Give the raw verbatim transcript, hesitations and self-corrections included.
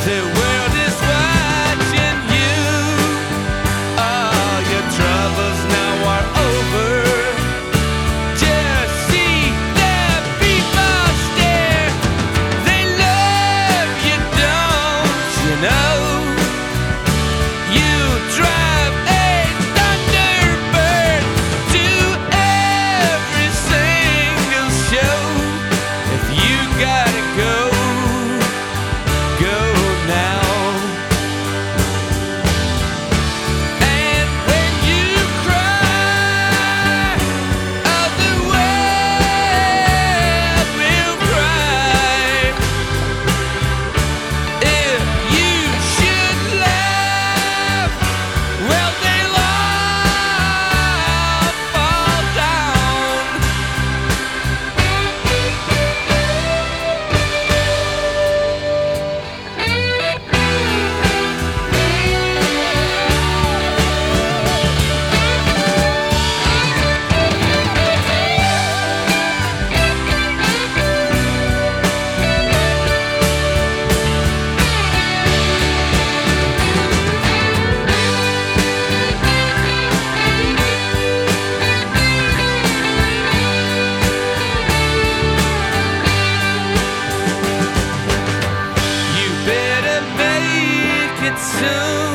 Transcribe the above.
The world is watching you. All your troubles now are over. Just see the people stare. They love you, don't you know? You drive a Thunderbird to every single show. If you gotta go, go now. And when you cry, all the world will cry. If you should laugh, well, they'll all fall down. You better make it soon.